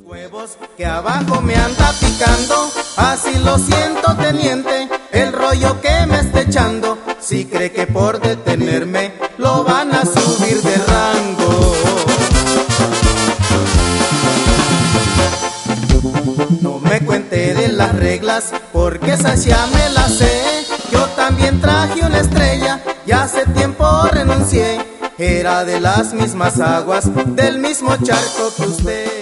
Huevos que abajo me anda picando, así lo siento, teniente, el rollo que me está echando. Si cree que por detenerme lo van a subir de rango. No me cuente de las reglas, porque esas ya me las sé. Yo también traje una estrella y hace tiempo renuncié. Era de las mismas aguas, del mismo charco que usted.